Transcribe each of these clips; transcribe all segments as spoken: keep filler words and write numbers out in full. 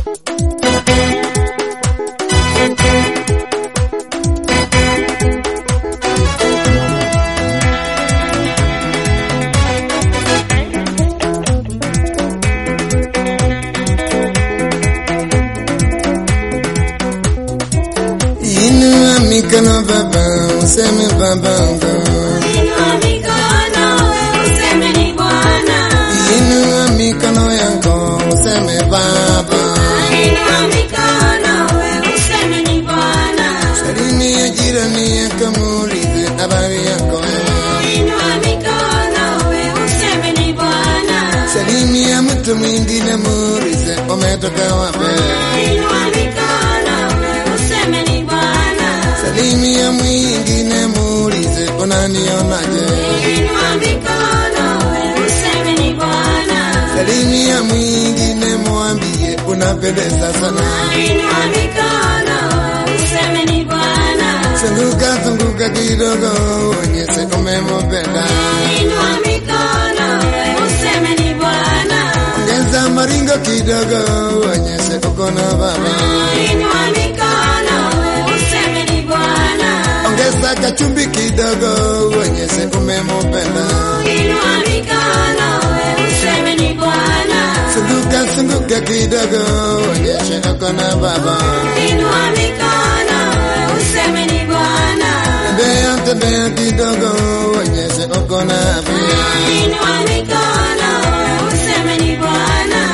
Inua mikono baba, useme baba ngo. Inua mikono useme ni Bwana. Inua mikono yako, useme baba. Inua mikono useme ni Bwana. Salimia jirani yako, muulize habari yako. Inua mikono useme ni Bwana. Salimia mtu mwingine, muulize umetoka wapi. Inua mikono useme ni Bwana. Salimia mwingine, muulize unanionaje. Inua mikono useme ni Bwana. Salimia mwingine, mwambie unapendeza sana. Inua mikono useme ni Bwana. Zunguka zunguka kidogo, onyeshe umempenda. Inua mikono useme ni Bwana. Ongeza maringo kidogo, onyeshe uko na baba. Inua mikono useme ni Bwana. Ongeza kachumbi kidogo, onyeshe umempenda. Inua mikono useme ni Bwana. Zunguka zunguka kidogo, onyeshe uko na baba. Inua mikono useme ni Bwana. Tembea tembea kidogo, onyeshe uko na afya. Inua mikono useme ni Bwana.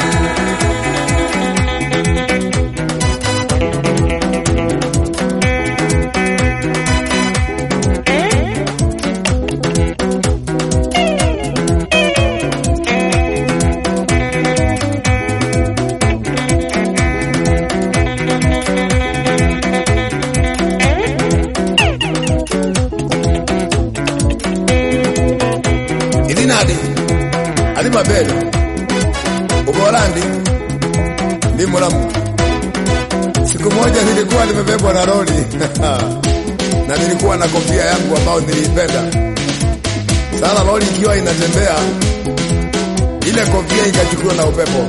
Ilinadi Alimabelo Uholandi ni Mulamu. Siku moja nilikuwa nimebebwa na lori na nilikuwa na kofia yangu ambayo niliipenda. Sasa lori ikiwa inatembea, ile kofia ikachukua na upepo.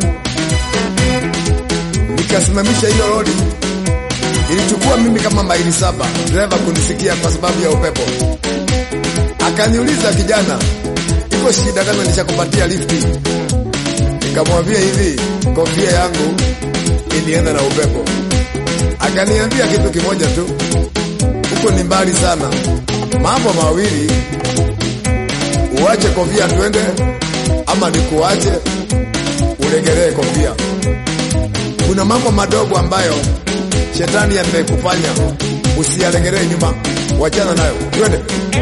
Nikasimamisha hiyo lori. Ilichukua mimi kama maili saba dereva kunisikia kwa sababu ya upepo. Akaniuliza, kijana, iko shida gani nishakupatia lifti? Nikamwambia hivi, kofia yangu ilienda na upepo. Akaniambia kitu kimoja tu, huko ni mbali sana, mambo mawili, uache kofia twende, ama nikuache uregelee kofia. Kuna mambo madogo ambayo shetani amekufanya usiyaregelee nyuma, wachana nayo, twende.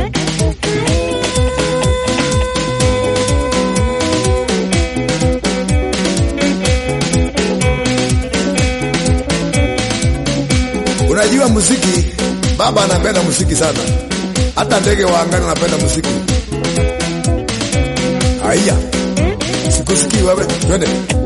Unajua muziki, baba anapenda muziki sana. Hata ndege wa angani wanapenda muziki. Haya. Sikusikii wewe. Twende.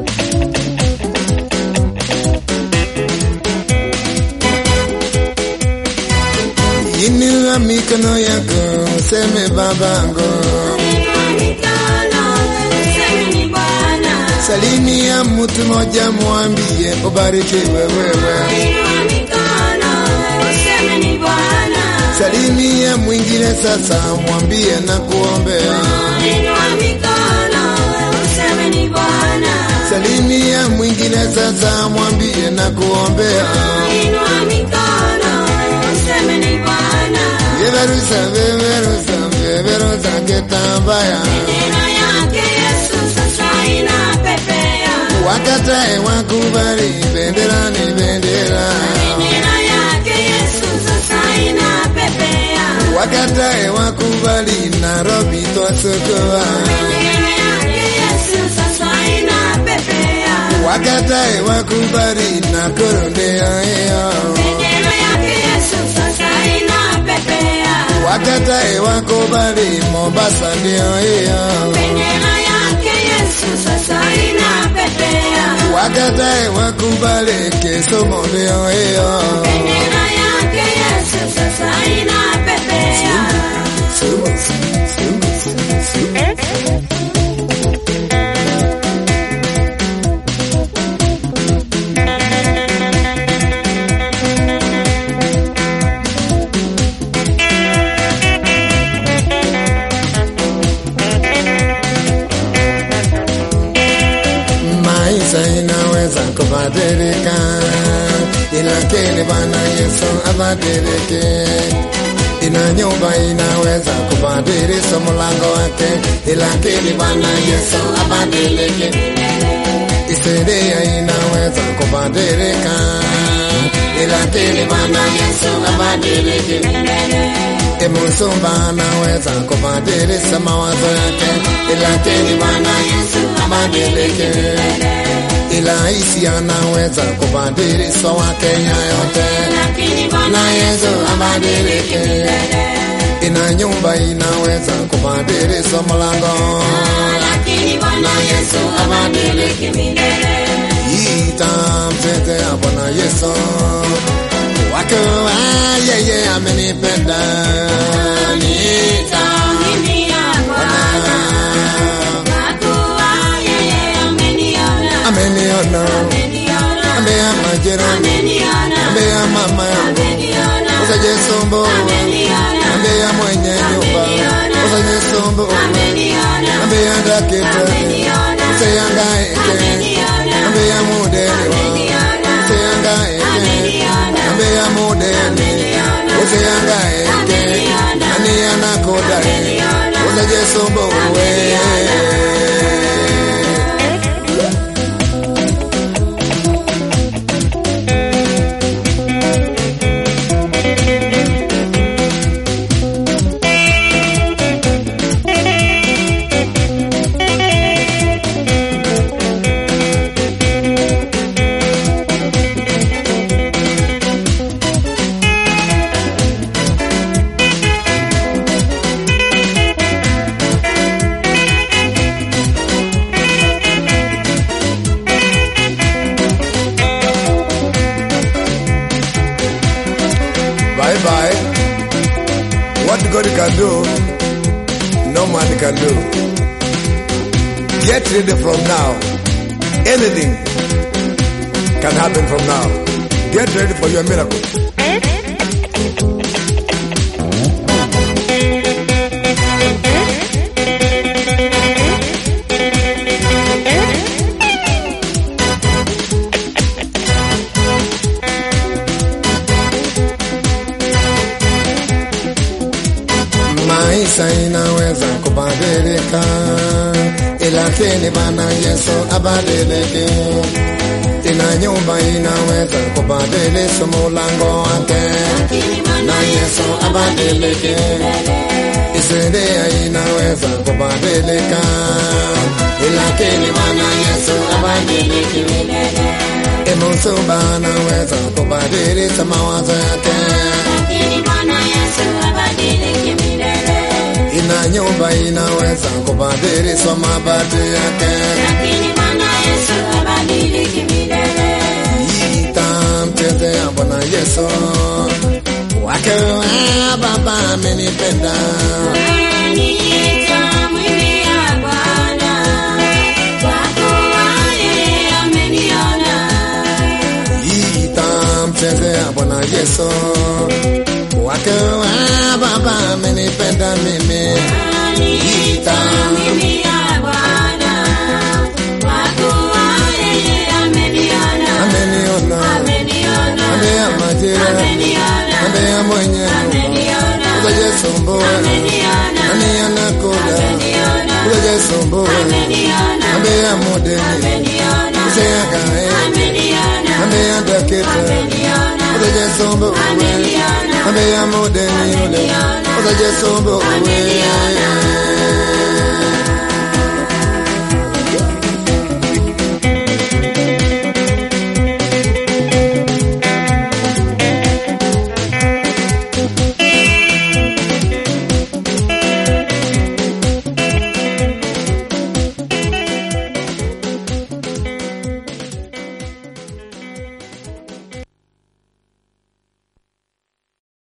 Inua mikono yako, useme babangu. Inua mikono useme ni Bwana. Salimia mtu mmoja, mwambie ubarikiwe wewe. Inua mikono useme ni Bwana. Salimia mwingine sasa, mwambie na kuombea. Inua mikono useme ni Bwana. Salimia mwingine sasa, mwambie na kuombea. Inua mikono useme ni Bwana. Beberusa, beberusa, beberusa kitambaya. Bendera yake Yesu sasa inapepea. Wakatae wakubali, bendera ni bendera. Bendera yake Yesu sasa inapepea. Wakatae wakubali, Nairobi twasukua. Bendera yake Yesu sasa inapepea. Wakatae wakubali, Nakuru ndio hiyo. Bendera yake Yesu sasa inapepea. Wakatae wakubali, Mombasa ndio hiyo. Bendera yake Yesu sasa inapepea. Wakatae wakubali, Kisumu ndio hiyo. Bendera yake Yesu sasa inapepea. Sumu, sumu, sumu, sumu. kubadilika, lakini Bwana Yesu abadilike. Ina nyumba inaweza kubadilisha mlango wake, lakini Bwana Yesu abadilike. Historia inaweza kubadilika, lakini Bwana Yesu abadilike. Musumba anaweza kubadilisha mawazo yake, lakini Bwana Yesu abadilike. Ila isi anaweza kubadilisha Wakenya yote, lakini Bwana Yesu abadilike. Ina nyumba inaweza kubadilisha mlango, lakini Bwana Yesu abadilike milele. Itamtetea Bwana Yesu wako yeye amenipenda, nitamwimbia Bwana wako yeye ameniona, ameniona, ambia majirani, ambia mama yangu, usaje sombo, ambia mwenye nyumba, usaje sombo, ambia daktari, usihangaike, ambia mudeni, usihangaike, ambia mudeni, usihangaike, nani anakodai, usaje sombo wewe. Bye-bye. What God can do, no man can do. Get ready from now. Anything can happen from now. Get ready for your miracle. Maisha inaweza kubadilika, lakini Bwana Yesu abadilike. Ina nyumba inaweza kubadilisha mlango wake, na Yesu abadilike. Historia inaweza kubadilika, lakini Bwana Yesu abadilike. Musumba anaweza kubadilisha mawazo yake, lakini Bwana Yesu abadilike milele. Ina nyumba inaweza kubadilisha mabati yake, lakini Bwana Yesu abadilike milele. Itamtetea Bwana Yesu wake Baba amenipenda, nitamwimbia Bwana wako yeye ameniona. Itamtetea Bwana Yesu wake Baba amenipenda mimi, nitamwimbia Bwana wako yeye ameniona, ameniona, ambia majirani, ambia mwenye nyumba, usaje sombo, nani anakoda, usaje sombo, ambia mudeni, usihangaike, ambia daktari, usaje sombo, ambia mudeni, usaje sombo wewe.